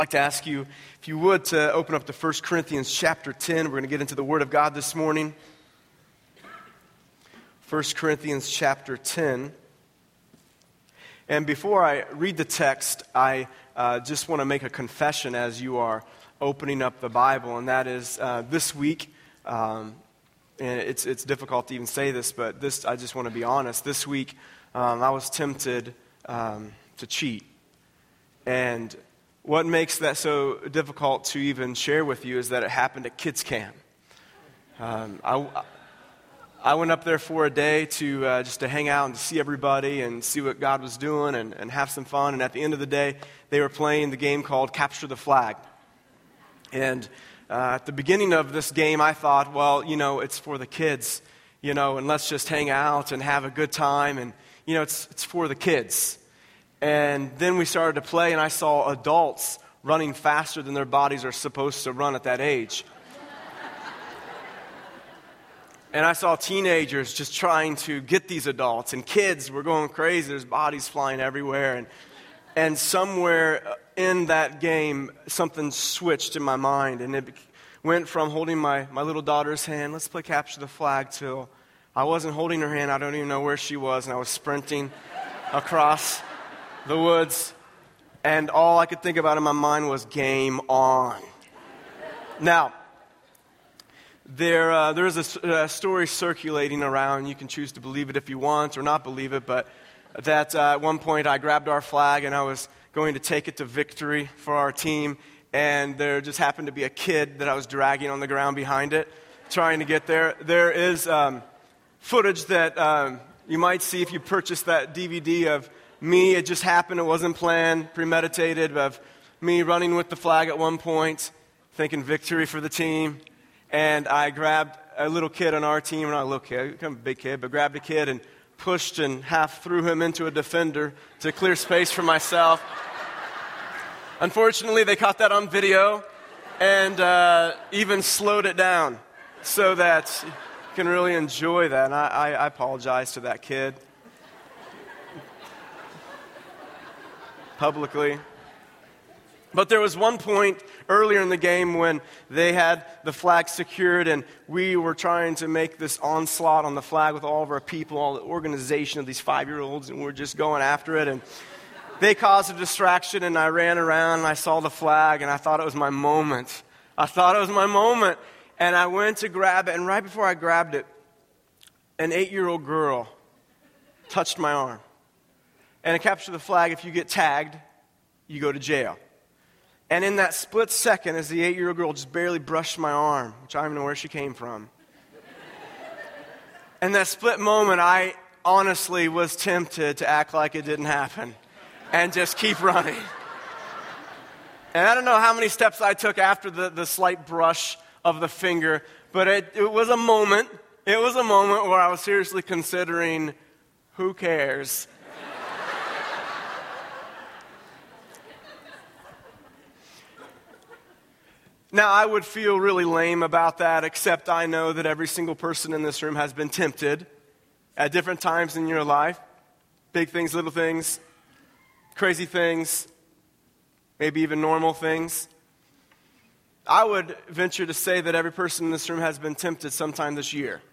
I'd like to ask you, if you would, to open up to 1 Corinthians chapter 10. We're going to get into the Word of God this morning. 1 Corinthians chapter 10. And before I read the text, I just want to make a confession as you are opening up the Bible, and that is this week, and it's difficult to even say this, but I just want to be honest. This week, I was tempted to cheat. And what makes that so difficult to even share with you is that it happened at Kids Camp. I went up there for a day to just to hang out and to see everybody and see what God was doing and have some fun. And at the end of the day, they were playing the game called Capture the Flag. And at the beginning of this game, I thought, well, it's for the kids, and let's just hang out and have a good time. And, it's for the kids. And then we started to play, and I saw adults running faster than their bodies are supposed to run at that age. And I saw teenagers just trying to get these adults, and kids were going crazy. There's bodies flying everywhere. And somewhere in that game, something switched in my mind, and it went from holding my little daughter's hand, let's play Capture the Flag, till I wasn't holding her hand. I don't even know where she was, and I was sprinting across the woods, and all I could think about in my mind was game on. Now, there is a story circulating around. You can choose to believe it if you want or not believe it, but that at one point I grabbed our flag and I was going to take it to victory for our team, and there just happened to be a kid that I was dragging on the ground behind it, trying to get there. There is footage that you might see if you purchase that DVD of me. It just happened. It wasn't planned, premeditated, of me running with the flag at one point, thinking victory for the team. And I grabbed a little kid on our team, not a little kid, kind of a big kid, but grabbed a kid and pushed and half threw him into a defender to clear space for myself. Unfortunately, they caught that on video and even slowed it down so that you can really enjoy that. And I apologize to that kid publicly. But there was one point earlier in the game when they had the flag secured, and we were trying to make this onslaught on the flag with all of our people, all the organization of these 5-year-olds, and we're just going after it. And they caused a distraction, and I ran around, and I saw the flag, and I thought it was my moment. And I went to grab it, and right before I grabbed it, an 8-year-old girl touched my arm. And to capture the flag, if you get tagged, you go to jail. And in that split second, as the 8-year-old girl just barely brushed my arm, which I don't even know where she came from, in that split moment, I honestly was tempted to act like it didn't happen and just keep running. And I don't know how many steps I took after the slight brush of the finger, but it was a moment. It was a moment where I was seriously considering, who cares? Now, I would feel really lame about that, except I know that every single person in this room has been tempted at different times in your life. Big things, little things, crazy things, maybe even normal things. I would venture to say that every person in this room has been tempted sometime this year.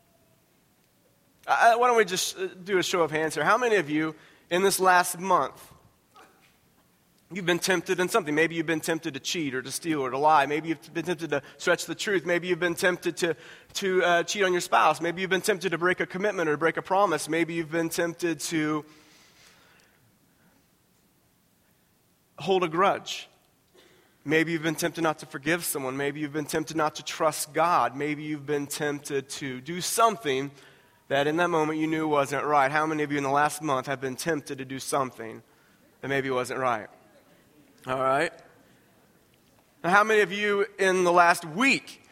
Why don't we just do a show of hands here? How many of you in this last month, you've been tempted in something? Maybe you've been tempted to cheat or to steal or to lie. Maybe you've been tempted to stretch the truth. Maybe you've been tempted to cheat on your spouse. Maybe you've been tempted to break a commitment or break a promise. Maybe you've been tempted to hold a grudge. Maybe you've been tempted not to forgive someone. Maybe you've been tempted not to trust God. Maybe you've been tempted to do something that in that moment you knew wasn't right. How many of you in the last month have been tempted to do something that maybe wasn't right? All right. Now, how many of you in the last week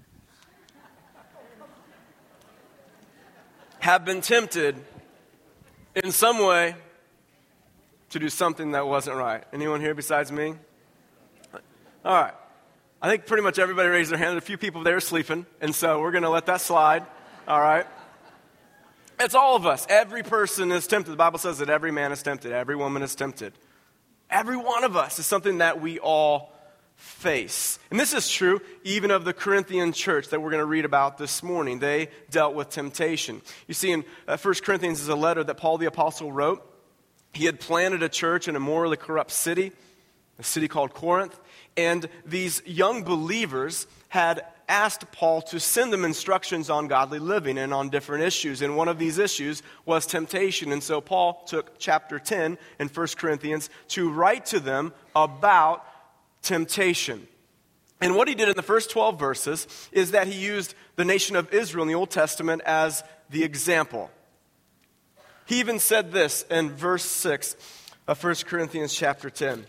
have been tempted in some way to do something that wasn't right? Anyone here besides me? All right. I think pretty much everybody raised their hand. There's a few people there sleeping, and so we're going to let that slide. All right. It's all of us. Every person is tempted. The Bible says that every man is tempted. Every woman is tempted. Every one of us is something that we all face. And this is true even of the Corinthian church that we're going to read about this morning. They dealt with temptation. You see, in 1 Corinthians is a letter that Paul the Apostle wrote. He had planted a church in a morally corrupt city, a city called Corinth. And these young believers had asked Paul to send them instructions on godly living and on different issues. And one of these issues was temptation. And so Paul took chapter 10 in 1 Corinthians to write to them about temptation. And what he did in the first 12 verses is that he used the nation of Israel in the Old Testament as the example. He even said this in verse 6 of 1 Corinthians chapter 10.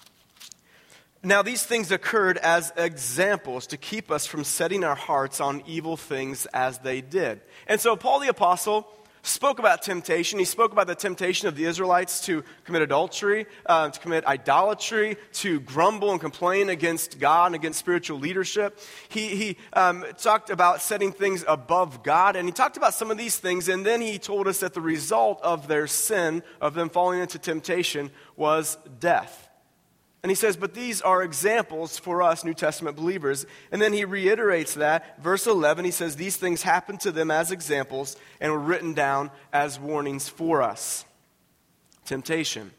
Now these things occurred as examples to keep us from setting our hearts on evil things as they did. And so Paul the Apostle spoke about temptation. He spoke about the temptation of the Israelites to commit adultery, to commit idolatry, to grumble and complain against God and against spiritual leadership. He talked about setting things above God, and he talked about some of these things, and then he told us that the result of their sin, of them falling into temptation, was death. And he says, but these are examples for us New Testament believers. And then he reiterates that. Verse 11, he says, these things happened to them as examples and were written down as warnings for us. Temptation.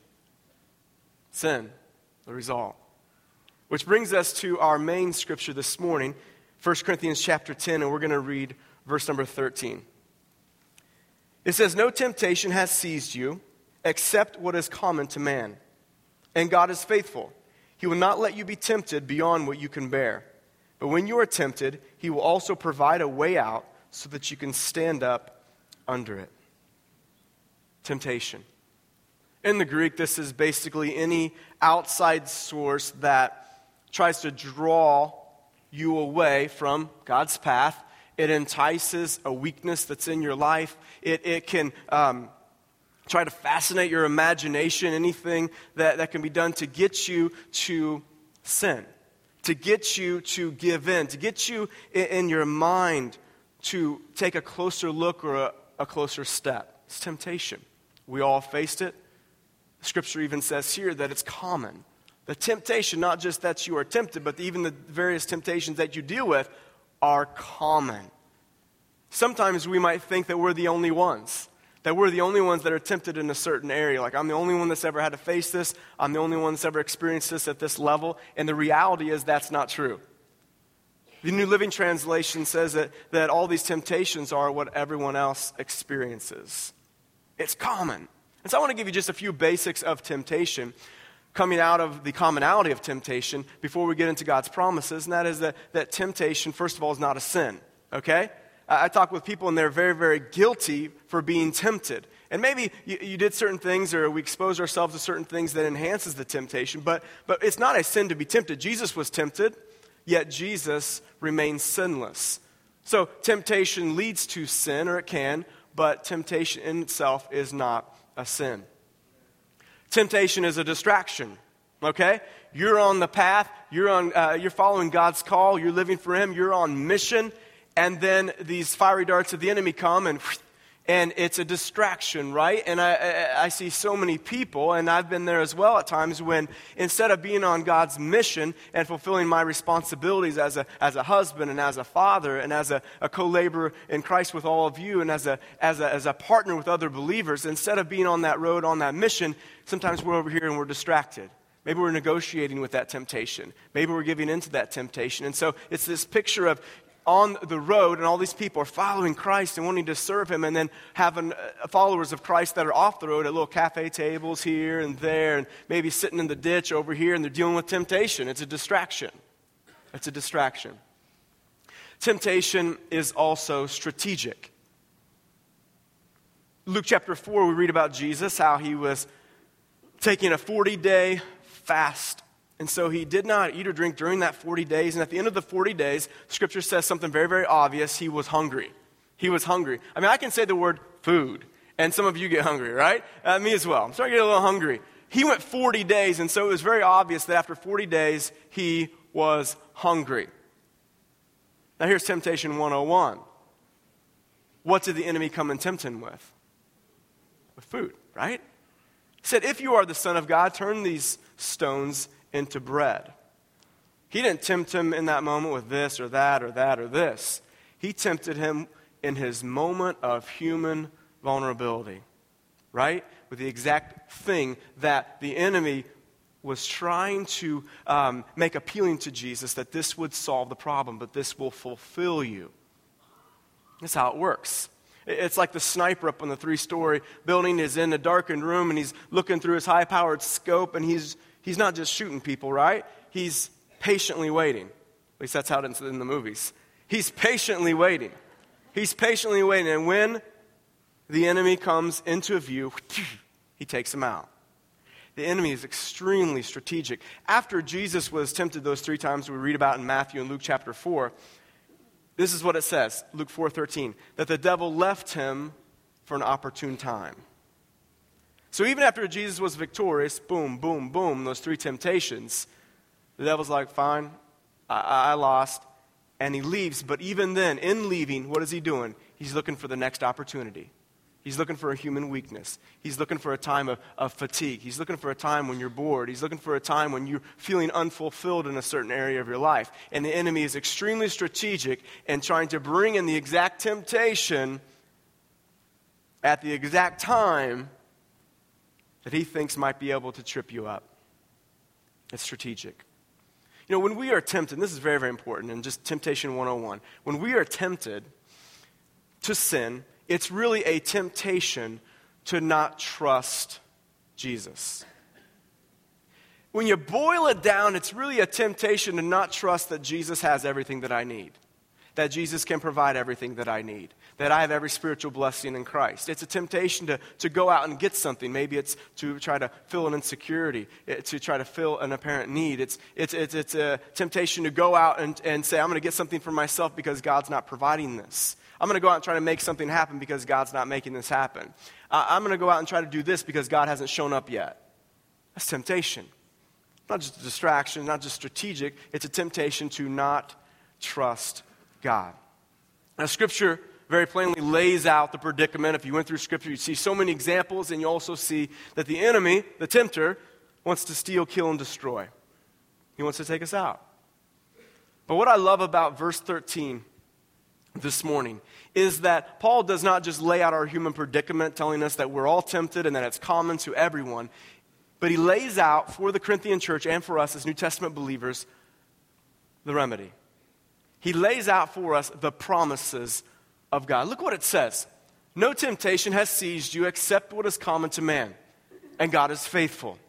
Sin. The result. Which brings us to our main scripture this morning, 1 Corinthians chapter 10, and we're going to read verse number 13. It says, no temptation has seized you except what is common to man. And God is faithful. He will not let you be tempted beyond what you can bear. But when you are tempted, he will also provide a way out so that you can stand up under it. Temptation. In the Greek, this is basically any outside source that tries to draw you away from God's path. It entices a weakness that's in your life. It can try to fascinate your imagination, anything that can be done to get you to sin, to get you to give in, to get you in your mind to take a closer look or a closer step. It's temptation. We all faced it. Scripture even says here that it's common. The temptation, not just that you are tempted, but even the various temptations that you deal with are common. Sometimes we might think that we're the only ones. That we're the only ones that are tempted in a certain area. Like, I'm the only one that's ever had to face this. I'm the only one that's ever experienced this at this level. And the reality is that's not true. The New Living Translation says that all these temptations are what everyone else experiences. It's common. And so I want to give you just a few basics of temptation, coming out of the commonality of temptation before we get into God's promises. And that is that temptation, first of all, is not a sin. Okay? I talk with people and they're very, very guilty for being tempted. And maybe you did certain things or we expose ourselves to certain things that enhances the temptation. But it's not a sin to be tempted. Jesus was tempted, yet Jesus remains sinless. So temptation leads to sin, or it can, but temptation in itself is not a sin. Temptation is a distraction, okay? You're on the path. You're following God's call. You're living for Him. You're on mission. And then these fiery darts of the enemy come, and it's a distraction, right? And I see so many people, and I've been there as well at times, when instead of being on God's mission and fulfilling my responsibilities as a husband and as a father and as a co-laborer in Christ with all of you and as a partner with other believers, instead of being on that road, on that mission, sometimes we're over here and we're distracted. Maybe we're negotiating with that temptation. Maybe we're giving into that temptation. And so it's this picture of on the road, and all these people are following Christ and wanting to serve Him, and then having followers of Christ that are off the road at little cafe tables here and there, and maybe sitting in the ditch over here, and they're dealing with temptation. It's a distraction. It's a distraction. Temptation is also strategic. Luke chapter 4, we read about Jesus, how He was taking a 40-day fast. And so He did not eat or drink during that 40 days. And at the end of the 40 days, Scripture says something very, very obvious. He was hungry. He was hungry. I mean, I can say the word food, and some of you get hungry, right? Me as well. I'm starting to get a little hungry. He went 40 days, and so it was very obvious that after 40 days, he was hungry. Now here's temptation 101. What did the enemy come and tempt him with? With food, right? He said, if you are the Son of God, turn these stones into bread. He didn't tempt him in that moment with this or that or that or this. He tempted him in his moment of human vulnerability, right? With the exact thing that the enemy was trying to make appealing to Jesus, that this would solve the problem, but this will fulfill you. That's how it works. It's like the sniper up on the 3-story building is in a darkened room, and he's looking through his high-powered scope, and he's not just shooting people, right? He's patiently waiting. At least that's how it's in the movies. He's patiently waiting. He's patiently waiting, and when the enemy comes into view, he takes him out. The enemy is extremely strategic. After Jesus was tempted those 3 times we read about in Matthew and Luke chapter 4, this is what it says, Luke 4:13, that the devil left him for an opportune time. So even after Jesus was victorious, boom, boom, boom, those 3 temptations, the devil's like, fine, I lost, and he leaves. But even then, in leaving, what is he doing? He's looking for the next opportunity. He's looking for a human weakness. He's looking for a time of fatigue. He's looking for a time when you're bored. He's looking for a time when you're feeling unfulfilled in a certain area of your life. And the enemy is extremely strategic in trying to bring in the exact temptation at the exact time that he thinks might be able to trip you up. It's strategic. You know, when we are tempted, and this is very, very important, and just temptation 101, when we are tempted to sin, it's really a temptation to not trust Jesus. When you boil it down, it's really a temptation to not trust that Jesus has everything that I need, that Jesus can provide everything that I need, that I have every spiritual blessing in Christ. It's a temptation to go out and get something. Maybe it's to try to fill an insecurity, to try to fill an apparent need. It's a temptation to go out and say, I'm going to get something for myself because God's not providing this. I'm going to go out and try to make something happen because God's not making this happen. I'm going to go out and try to do this because God hasn't shown up yet. That's temptation. Not just a distraction, not just strategic. It's a temptation to not trust God. Now, Scripture very plainly lays out the predicament. If you went through Scripture, you'd see so many examples, and you also see that the enemy, the tempter, wants to steal, kill, and destroy. He wants to take us out. But what I love about verse 13 this morning is that Paul does not just lay out our human predicament, telling us that we're all tempted and that it's common to everyone, but he lays out for the Corinthian church and for us as New Testament believers the remedy. He lays out for us the promises of God. Look what it says. No temptation has seized you except what is common to man, and God is faithful.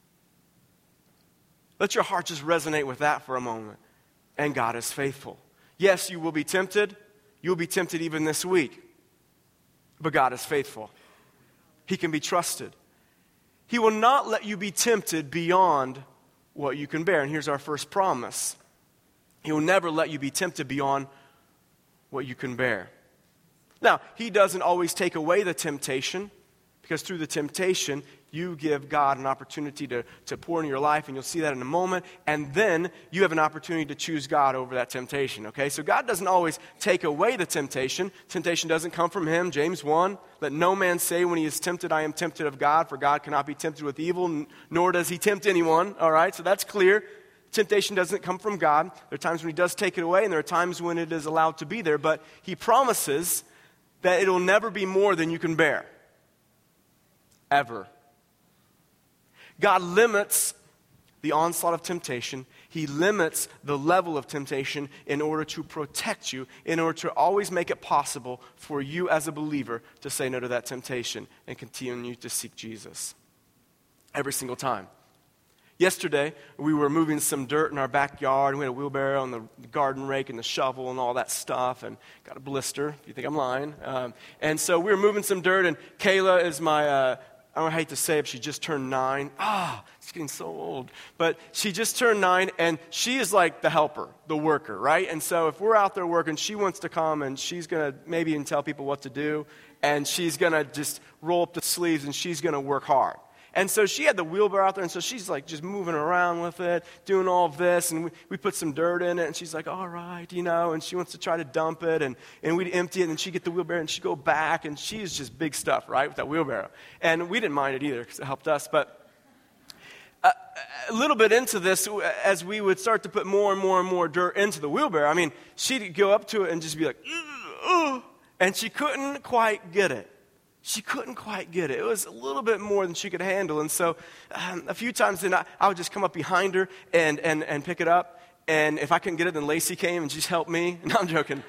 Let your heart just resonate with that for a moment. And God is faithful. Yes, you will be tempted. You'll be tempted even this week. But God is faithful. He can be trusted. He will not let you be tempted beyond what you can bear. And here's our first promise. He will never let you be tempted beyond what you can bear. Now, he doesn't always take away the temptation, because through the temptation, you give God an opportunity to pour in your life, and you'll see that in a moment, and then you have an opportunity to choose God over that temptation, okay? So God doesn't always take away the temptation. Temptation doesn't come from him. James 1, let no man say when he is tempted, I am tempted of God, for God cannot be tempted with evil, nor does he tempt anyone, all right? So that's clear. Temptation doesn't come from God. There are times when he does take it away, and there are times when it is allowed to be there, but he promises that it will never be more than you can bear. Ever. God limits the onslaught of temptation. He limits the level of temptation in order to protect you, in order to always make it possible for you as a believer to say no to that temptation and continue to seek Jesus. Every single time. Yesterday, we were moving some dirt in our backyard. We had a wheelbarrow and the garden rake and the shovel and all that stuff, and got a blister, if you think I'm lying. And so we were moving some dirt, and Kayla is my... I hate to say it, but she just turned 9. She's getting so old. But she just turned 9, and she is like the helper, the worker, right? And so if we're out there working, she wants to come, and she's going to maybe even tell people what to do, and she's going to just roll up the sleeves, and she's going to work hard. And so she had the wheelbarrow out there, and so she's like just moving around with it, doing all of this, and we put some dirt in it, and she's like, all right, and she wants to try to dump it, and we'd empty it, and she'd get the wheelbarrow, and she'd go back, and she's just big stuff, right, with that wheelbarrow. And we didn't mind it either because it helped us, but a little bit into this, as we would start to put more and more and more dirt into the wheelbarrow, I mean, she'd go up to it and just be like, ugh, and she couldn't quite get it. She couldn't quite get it. It was a little bit more than she could handle. And so a few times then I would just come up behind her and pick it up. And if I couldn't get it, then Lacey came and just helped me. No, I'm joking.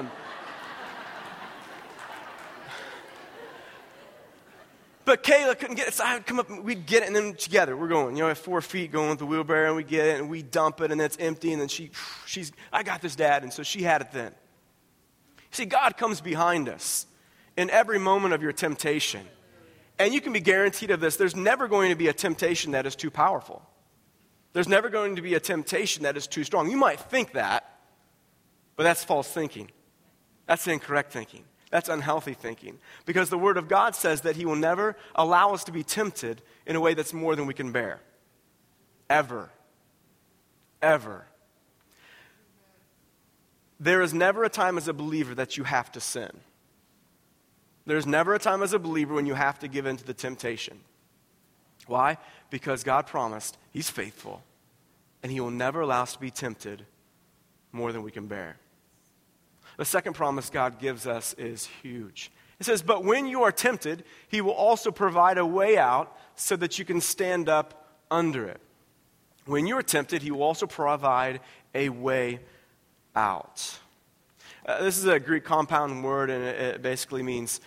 But Kayla couldn't get it, so I would come up and we'd get it, and then together we're going, at 4 feet going with the wheelbarrow, and we get it, and we dump it, and then it's empty, and then she's, I got this, Dad, and so she had it then. See, God comes behind us in every moment of your temptation. And you can be guaranteed of this. There's never going to be a temptation that is too powerful. There's never going to be a temptation that is too strong. You might think that, but that's false thinking. That's incorrect thinking. That's unhealthy thinking. Because the Word of God says that He will never allow us to be tempted in a way that's more than we can bear. Ever. Ever. There is never a time as a believer that you have to sin. There's never a time as a believer when you have to give in to the temptation. Why? Because God promised He's faithful, and He will never allow us to be tempted more than we can bear. The second promise God gives us is huge. It says, but when you are tempted, He will also provide a way out so that you can stand up under it. When you are tempted, He will also provide a way out. This is a Greek compound word, and it basically means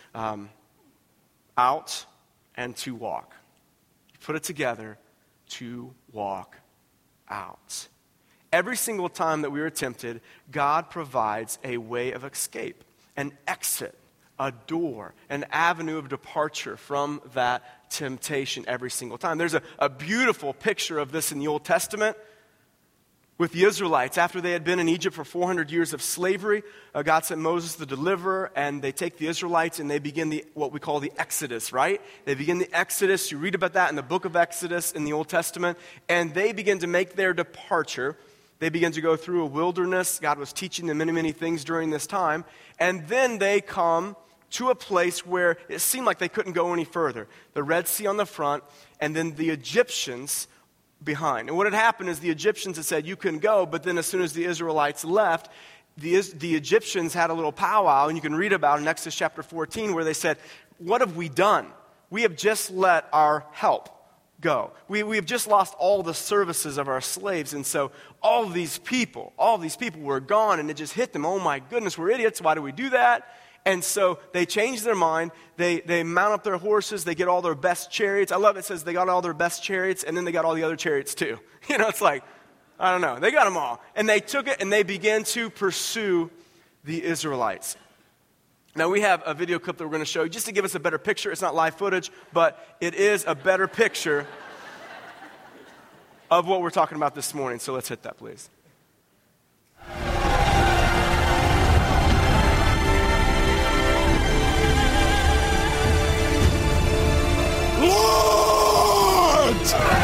out and to walk. You put it together, to walk out. Every single time that we are tempted, God provides a way of escape, an exit, a door, an avenue of departure from that temptation every single time. There's a beautiful picture of this in the Old Testament with the Israelites. After they had been in Egypt for 400 years of slavery, God sent Moses the deliverer, and they take the Israelites and they begin what we call the Exodus, right? They begin the Exodus. You read about that in the book of Exodus in the Old Testament, and they begin to make their departure. They began to go through a wilderness. God was teaching them many, many things during this time. And then they come to a place where it seemed like they couldn't go any further. The Red Sea on the front, and then the Egyptians behind. And what had happened is the Egyptians had said, you can go, but then as soon as the Israelites left, the Egyptians had a little powwow, and you can read about it in Exodus chapter 14, where they said, what have we done? We have just let our help go. We have just lost all the services of our slaves, and so all these people were gone, and it just hit them. Oh my goodness, we're idiots. Why do we do that? And so they change their mind. They mount up their horses. They get all their best chariots. I love it says they got all their best chariots, and then they got all the other chariots too. It's like, I don't know. They got them all. And they took it, and they began to pursue the Israelites. Now, we have a video clip that we're going to show you just to give us a better picture. It's not live footage, but it is a better picture of what we're talking about this morning. So let's hit that, please. Lord!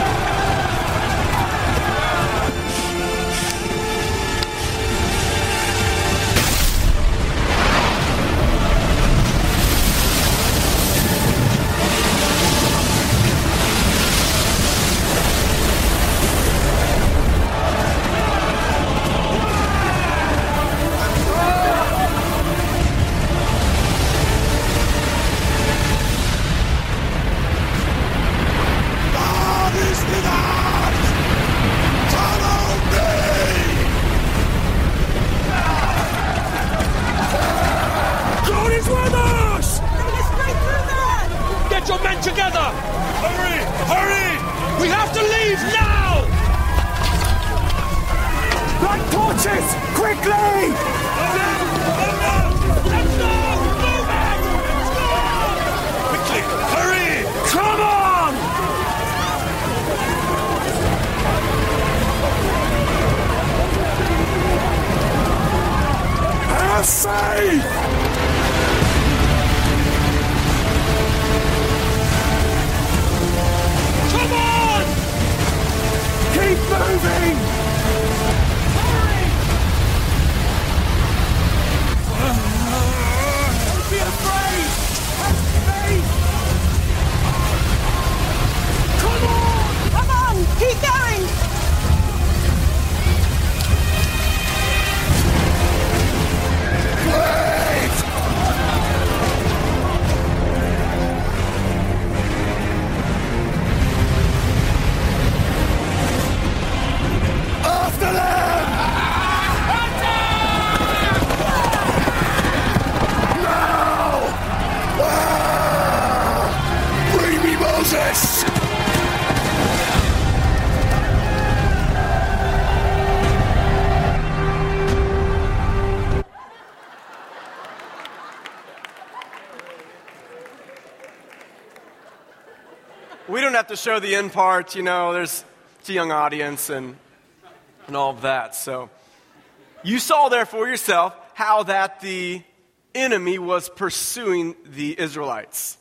have to show the end part, it's a young audience and all of that. So you saw there for yourself how that the enemy was pursuing the Israelites.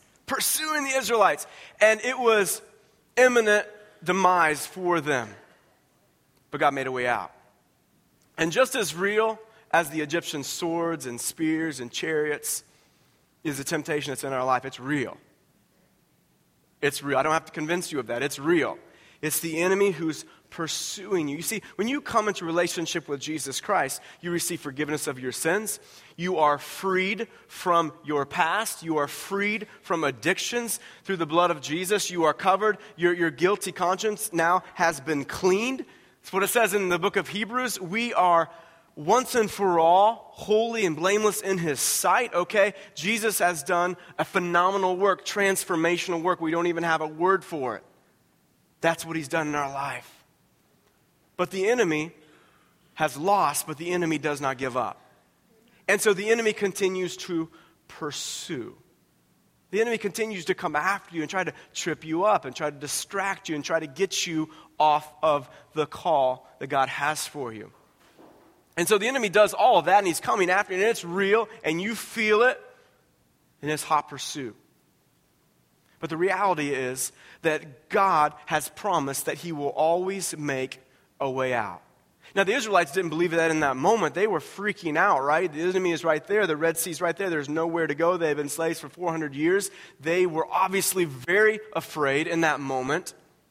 And it was imminent demise for them. But God made a way out. And just as real as the Egyptian swords and spears and chariots is the temptation that's in our life, it's real. It's real. I don't have to convince you of that. It's real. It's the enemy who's pursuing you. You see, when you come into relationship with Jesus Christ, you receive forgiveness of your sins. You are freed from your past. You are freed from addictions through the blood of Jesus. You are covered. Your guilty conscience now has been cleaned. That's what it says in the book of Hebrews. We are once and for all holy and blameless in his sight, okay? Jesus has done a phenomenal work, transformational work. We don't even have a word for it. That's what he's done in our life. But the enemy has lost, but the enemy does not give up. And so the enemy continues to pursue. The enemy continues to come after you and try to trip you up and try to distract you and try to get you off of the call that God has for you. And so the enemy does all of that, and he's coming after you, and it's real, and you feel it, and it's hot pursuit. But the reality is that God has promised that he will always make a way out. Now, the Israelites didn't believe that in that moment. They were freaking out, right? The enemy is right there. The Red Sea's right there. There's nowhere to go. They've been slaves for 400 years. They were obviously very afraid in that moment.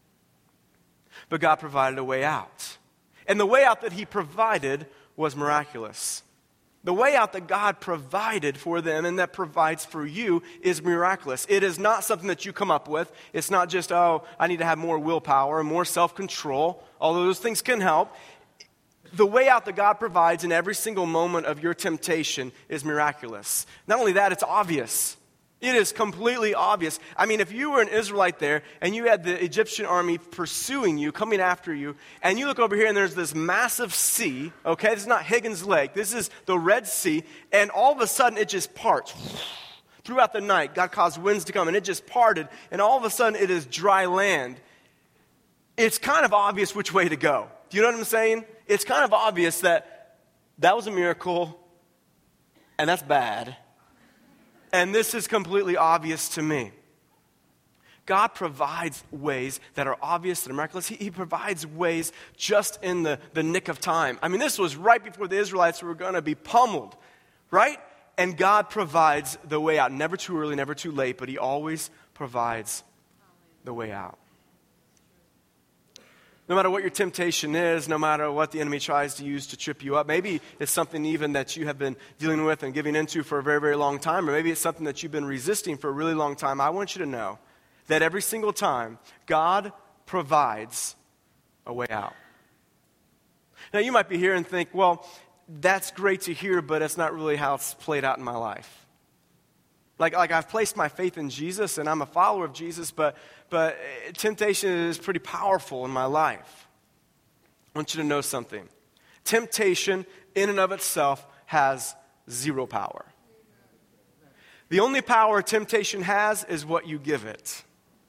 But God provided a way out. And the way out that he provided was miraculous. The way out that God provided for them and that provides for you is miraculous. It is not something that you come up with. It's not just, I need to have more willpower and more self-control, although those things can help. The way out that God provides in every single moment of your temptation is miraculous. Not only that, it's obvious. It is completely obvious. I mean, if you were an Israelite there and you had the Egyptian army pursuing you, coming after you, and you look over here and there's this massive sea, okay? This is not Higgins Lake. This is the Red Sea, and all of a sudden it just parts. Throughout the night, God caused winds to come, and it just parted, and all of a sudden it is dry land. It's kind of obvious which way to go. Do you know what I'm saying? It's kind of obvious that was a miracle, and that's bad. And this is completely obvious to me. God provides ways that are obvious, that are miraculous. He provides ways just in the nick of time. I mean, this was right before the Israelites were going to be pummeled, right? And God provides the way out. Never too early, never too late, but he always provides the way out. No matter what your temptation is, no matter what the enemy tries to use to trip you up, maybe it's something even that you have been dealing with and giving into for a very, very long time, or maybe it's something that you've been resisting for a really long time. I want you to know that every single time, God provides a way out. Now, you might be here and think, well, that's great to hear, but that's not really how it's played out in my life. Like I've placed my faith in Jesus, and I'm a follower of Jesus, but temptation is pretty powerful in my life. I want you to know something. Temptation, in and of itself, has zero power. The only power temptation has is what you give it.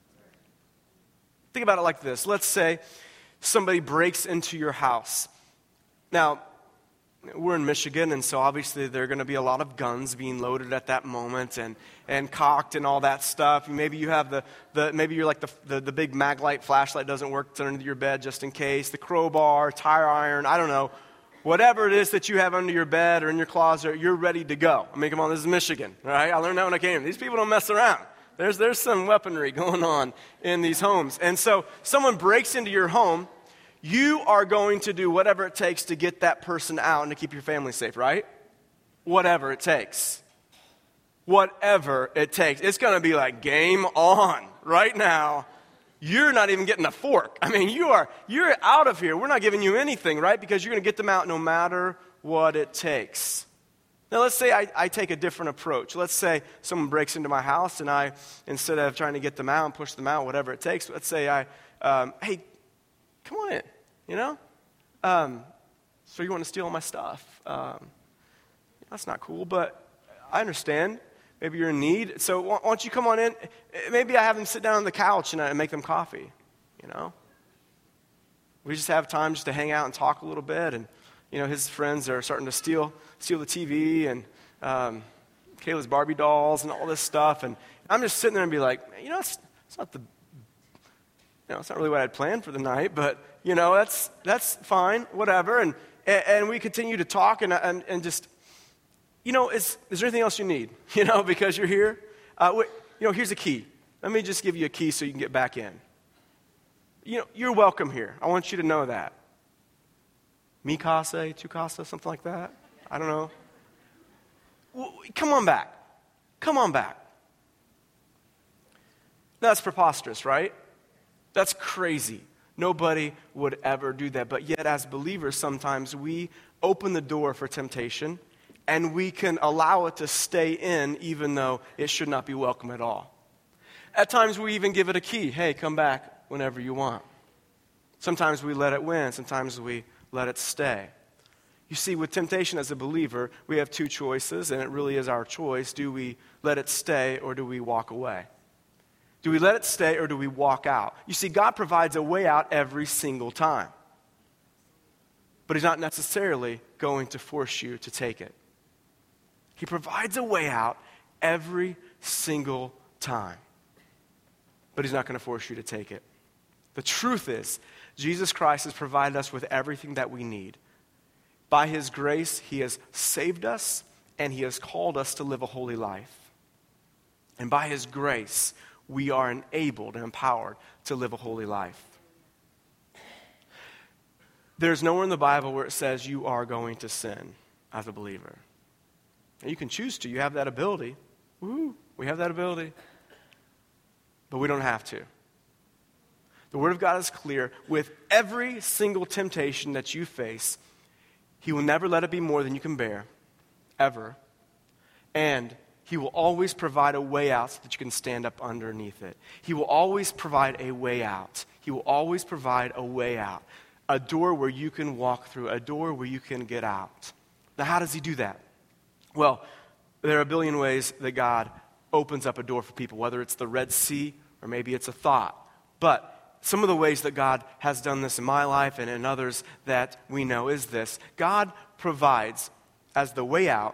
Think about it like this. Let's say somebody breaks into your house. Now, we're in Michigan, and so obviously there are going to be a lot of guns being loaded at that moment and cocked and all that stuff. Maybe you have maybe you're like the big mag light flashlight doesn't work, it's under your bed just in case. The crowbar, tire iron, I don't know. Whatever it is that you have under your bed or in your closet, you're ready to go. I mean, come on, this is Michigan, right? I learned that when I came. These people don't mess around. There's some weaponry going on in these homes. And so someone breaks into your home. You are going to do whatever it takes to get that person out and to keep your family safe, right? Whatever it takes. Whatever it takes. It's going to be like game on right now. You're not even getting a fork. I mean, you're out of here. We're not giving you anything, right? Because you're going to get them out no matter what it takes. Now, let's say I take a different approach. Let's say someone breaks into my house and I, instead of trying to get them out and push them out, whatever it takes, let's say hey, come on in, you know? So you want to steal all my stuff? That's not cool, but I understand. Maybe you're in need. So why don't you come on in? Maybe I have them sit down on the couch and I make them coffee, you know? We just have time just to hang out and talk a little bit. And, you know, his friends are starting to steal the TV and Kayla's Barbie dolls and all this stuff. And I'm just sitting there and be like, you know, it's not really what I'd planned for the night, but, you know, that's fine, whatever. And we continue to talk and just, you know, is there anything else you need? You know, because you're here. You know, here's a key. Let me just give you a key so you can get back in. You know, you're welcome here. I want you to know that. Mi casa, tu casa, something like that. I don't know. Well, come on back. Come on back. That's preposterous, right? That's crazy. Nobody would ever do that. But yet, as believers, sometimes we open the door for temptation, and we can allow it to stay in even though it should not be welcome at all. At times, we even give it a key. Hey, come back whenever you want. Sometimes we let it win. Sometimes we let it stay. You see, with temptation as a believer, we have two choices, and it really is our choice. Do we let it stay or do we walk away? Do we let it stay or do we walk out? You see, God provides a way out every single time. But He's not necessarily going to force you to take it. He provides a way out every single time. But He's not going to force you to take it. The truth is, Jesus Christ has provided us with everything that we need. By His grace, He has saved us, and He has called us to live a holy life. And by His grace, we are enabled and empowered to live a holy life. There's nowhere in the Bible where it says you are going to sin as a believer. And you can choose to. You have that ability. Woo, we have that ability. But we don't have to. The Word of God is clear. With every single temptation that you face, He will never let it be more than you can bear, ever. And He will always provide a way out so that you can stand up underneath it. He will always provide a way out. He will always provide a way out. A door where you can walk through, a door where you can get out. Now, how does He do that? Well, there are a billion ways that God opens up a door for people, whether it's the Red Sea or maybe it's a thought. But some of the ways that God has done this in my life and in others that we know is this. God provides, as the way out,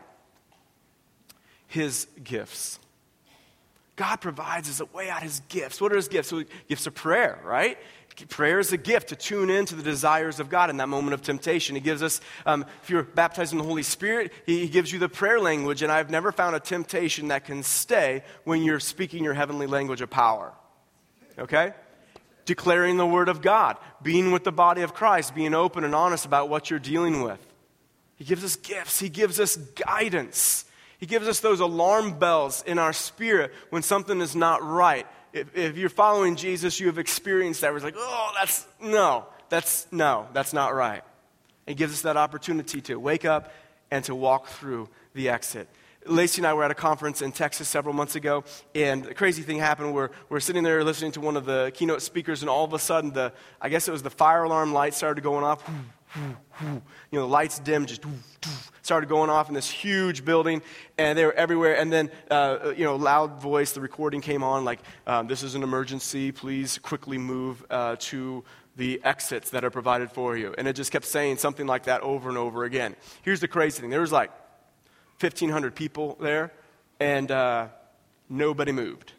His gifts. God provides as a way out His gifts. What are His gifts? So gifts of prayer, right? Prayer is a gift to tune in to the desires of God in that moment of temptation. He gives us, if you're baptized in the Holy Spirit, He gives you the prayer language, and I've never found a temptation that can stay when you're speaking your heavenly language of power. Okay? Declaring the Word of God, being with the body of Christ, being open and honest about what you're dealing with. He gives us gifts. He gives us guidance. He gives us those alarm bells in our spirit when something is not right. If you're following Jesus, you have experienced that. Where it's like, oh, that's not right. He gives us that opportunity to wake up and to walk through the exit. Lacey and I were at a conference in Texas several months ago, and a crazy thing happened where we're sitting there listening to one of the keynote speakers, and all of a sudden, I guess it was the fire alarm lights started going off. You know, the lights dimmed, just started going off in this huge building, and they were everywhere. And then, loud voice, the recording came on, like, this is an emergency, please quickly move to the exits that are provided for you. And it just kept saying something like that over and over again. Here's the crazy thing. There was like 1,500 people there, and nobody moved.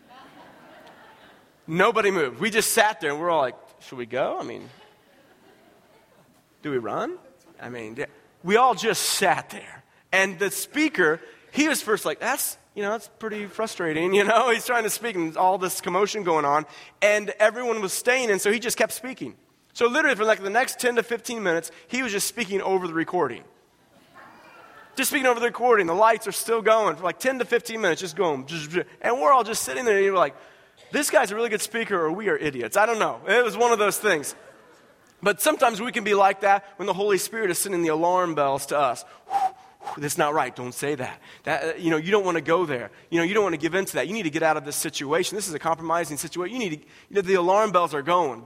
Nobody moved. We just sat there, and we're all like, should we go? I mean, do we run? I mean, we all just sat there. And the speaker, he was first like, that's pretty frustrating, He's trying to speak, and all this commotion going on, and everyone was staying, and so he just kept speaking. So literally for like the next 10 to 15 minutes, he was just speaking over the recording. Just speaking over the recording. The lights are still going for like 10 to 15 minutes, just going. And we're all just sitting there, and you're like, this guy's a really good speaker, or we are idiots. I don't know. It was one of those things. But sometimes we can be like that when the Holy Spirit is sending the alarm bells to us. That's not right. Don't say that. You don't want to go there. You don't want to give in to that. You need to get out of this situation. This is a compromising situation. The alarm bells are going.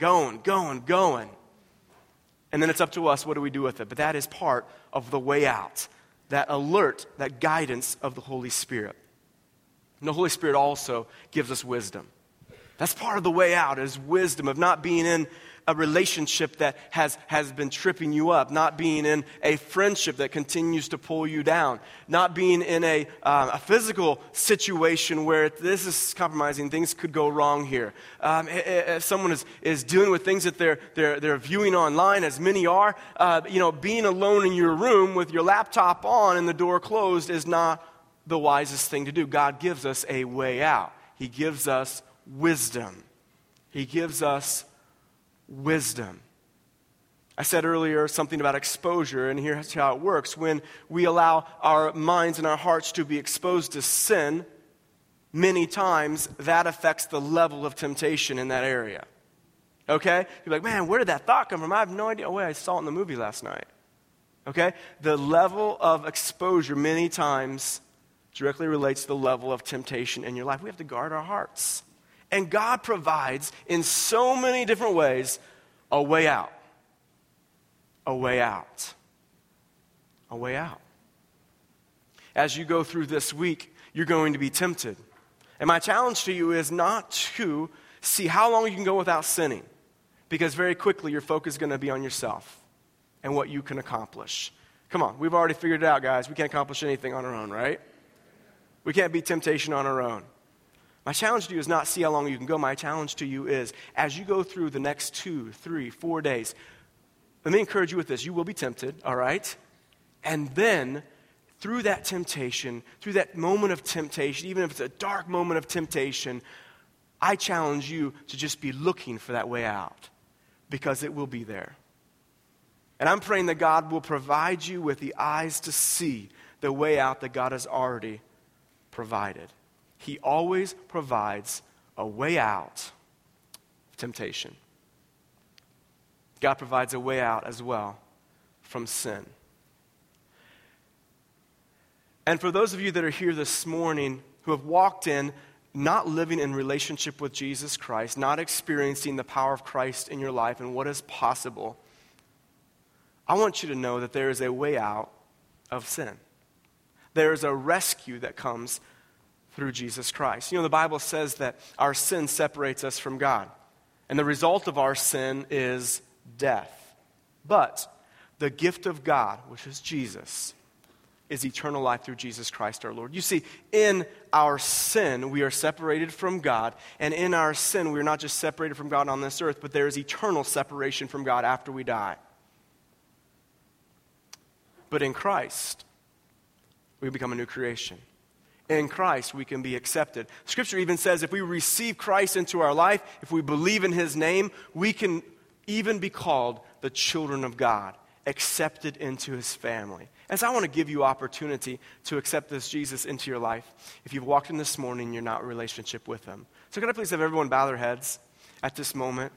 And then it's up to us. What do we do with it? But that is part of the way out. That alert, that guidance of the Holy Spirit. And the Holy Spirit also gives us wisdom. That's part of the way out, is wisdom, of not being in a relationship that has been tripping you up, not being in a friendship that continues to pull you down, not being in a physical situation where this is compromising, things could go wrong here. If someone is dealing with things that they're viewing online, as many are, being alone in your room with your laptop on and the door closed is not the wisest thing to do. God gives us a way out. He gives us wisdom. He gives us wisdom. I said earlier something about exposure, and here's how it works. When we allow our minds and our hearts to be exposed to sin, many times that affects the level of temptation in that area. Okay? You're like, man, where did that thought come from? I have no idea. Oh, wait, I saw it in the movie last night. Okay? The level of exposure many times directly relates to the level of temptation in your life. We have to guard our hearts. And God provides, in so many different ways, a way out. A way out. A way out. As you go through this week, you're going to be tempted. And my challenge to you is not to see how long you can go without sinning, because very quickly your focus is going to be on yourself and what you can accomplish. Come on, we've already figured it out, guys. We can't accomplish anything on our own, right? We can't beat temptation on our own. My challenge to you is not see how long you can go. My challenge to you is, as you go through the next 2, 3, 4 days, let me encourage you with this. You will be tempted, all right? And then, through that temptation, through that moment of temptation, even if it's a dark moment of temptation, I challenge you to just be looking for that way out, because it will be there. And I'm praying that God will provide you with the eyes to see the way out that God has already provided. He always provides a way out of temptation. God provides a way out as well from sin. And for those of you that are here this morning who have walked in not living in relationship with Jesus Christ, not experiencing the power of Christ in your life and what is possible, I want you to know that there is a way out of sin. There is a rescue that comes through Jesus Christ. You know, the Bible says that our sin separates us from God, and the result of our sin is death. But the gift of God, which is Jesus, is eternal life through Jesus Christ our Lord. You see, in our sin, we are separated from God, and in our sin, we are not just separated from God on this earth, but there is eternal separation from God after we die. But in Christ, we become a new creation. In Christ, we can be accepted. Scripture even says if we receive Christ into our life, if we believe in His name, we can even be called the children of God, accepted into His family. And so I want to give you opportunity to accept this Jesus into your life. If you've walked in this morning and you're not in relationship with Him. So can I please have everyone bow their heads at this moment?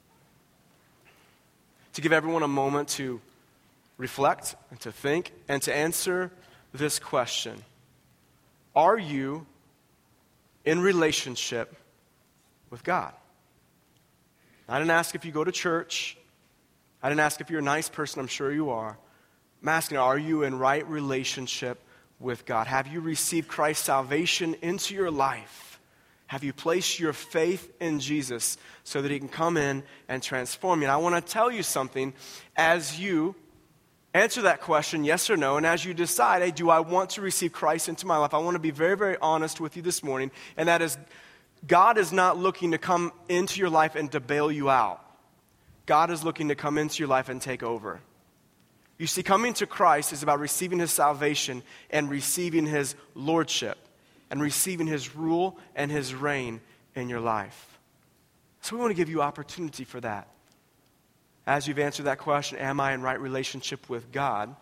To give everyone a moment to reflect and to think and to answer this question. Are you in relationship with God? I didn't ask if you go to church. I didn't ask if you're a nice person. I'm sure you are. I'm asking, are you in right relationship with God? Have you received Christ's salvation into your life? Have you placed your faith in Jesus so that He can come in and transform you? And I want to tell you something. As you answer that question, yes or no, and as you decide, hey, do I want to receive Christ into my life? I want to be very, very honest with you this morning, and that is, God is not looking to come into your life and to bail you out. God is looking to come into your life and take over. You see, coming to Christ is about receiving His salvation and receiving His lordship and receiving His rule and His reign in your life. So we want to give you opportunity for that. As you've answered that question, am I in right relationship with God?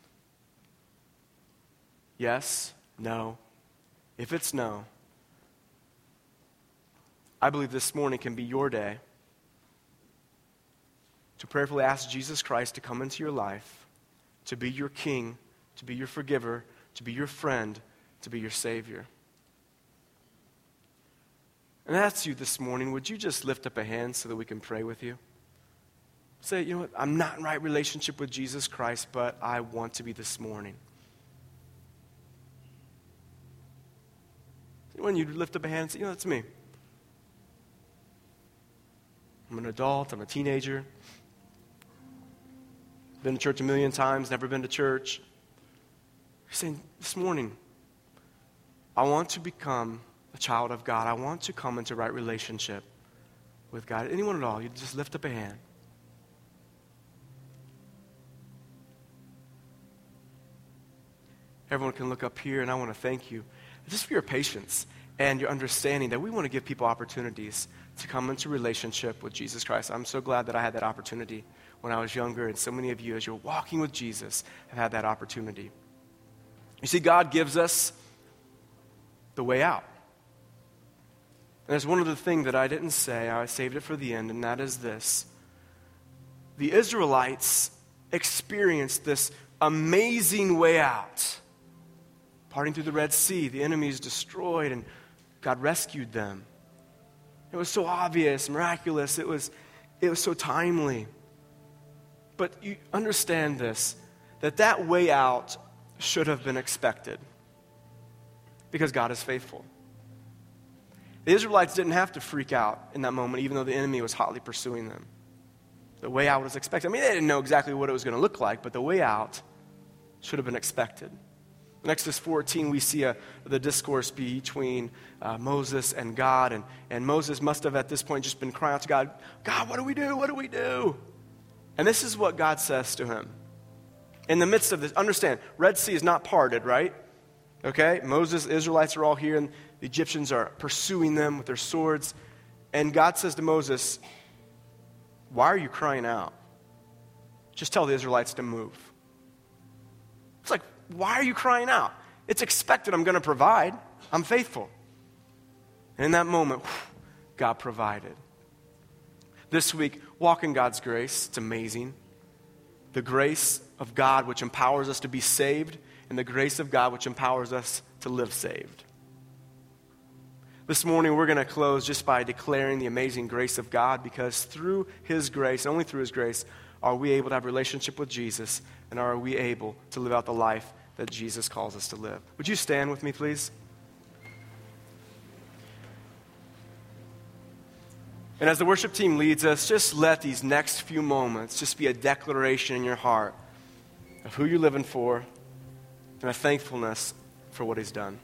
Yes, no. If it's no, I believe this morning can be your day to prayerfully ask Jesus Christ to come into your life, to be your King, to be your forgiver, to be your friend, to be your Savior. And that's you this morning. Would you just lift up a hand so that we can pray with you? Say, you know what, I'm not in right relationship with Jesus Christ, but I want to be this morning. Anyone, you'd lift up a hand and say, that's me. I'm an adult. I'm a teenager. Been to church a million times, never been to church. You're saying, this morning, I want to become a child of God. I want to come into right relationship with God. Anyone at all, you just lift up a hand. Everyone can look up here, and I want to thank you just for your patience and your understanding that we want to give people opportunities to come into relationship with Jesus Christ. I'm so glad that I had that opportunity when I was younger, and so many of you, as you're walking with Jesus, have had that opportunity. You see, God gives us the way out. And there's one other thing that I didn't say, I saved it for the end, and that is this. The Israelites experienced this amazing way out. Parting through the Red Sea, the enemy is destroyed, and God rescued them. It was so obvious, miraculous, it was so timely. But you understand this, that way out should have been expected, because God is faithful. The Israelites didn't have to freak out in that moment, even though the enemy was hotly pursuing them. The way out was expected. I mean, they didn't know exactly what it was going to look like, but the way out should have been expected. In Exodus 14, we see the discourse between Moses and God, and Moses must have at this point just been crying out to God, God, what do we do? What do we do? And this is what God says to him. In the midst of this, understand, Red Sea is not parted, right? Okay? Moses, the Israelites are all here, and the Egyptians are pursuing them with their swords. And God says to Moses, why are you crying out? Just tell the Israelites to move. It's like, why are you crying out? It's expected. I'm going to provide. I'm faithful. And in that moment, God provided. This week, walk in God's grace. It's amazing. The grace of God which empowers us to be saved, and the grace of God which empowers us to live saved. This morning, we're going to close just by declaring the amazing grace of God, because through His grace, only through His grace, are we able to have a relationship with Jesus, and are we able to live out the life that Jesus calls us to live. Would you stand with me, please? And as the worship team leads us, just let these next few moments just be a declaration in your heart of who you're living for and a thankfulness for what He's done.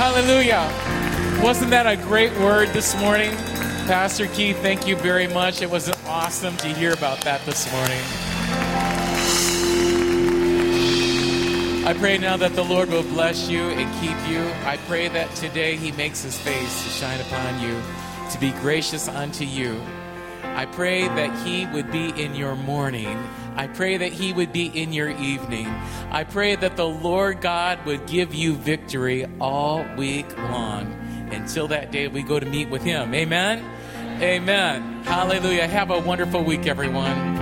Hallelujah. Wasn't that a great word this morning? Pastor Keith, thank you very much. It was awesome to hear about that this morning. I pray now that the Lord will bless you and keep you. I pray that today he makes his face to shine upon you, to be gracious unto you. I pray that he would be in your morning. I pray that he would be in your evening. I pray that the Lord God would give you victory all week long. Until that day we go to meet with him. Amen? Amen. Hallelujah. Have a wonderful week, everyone.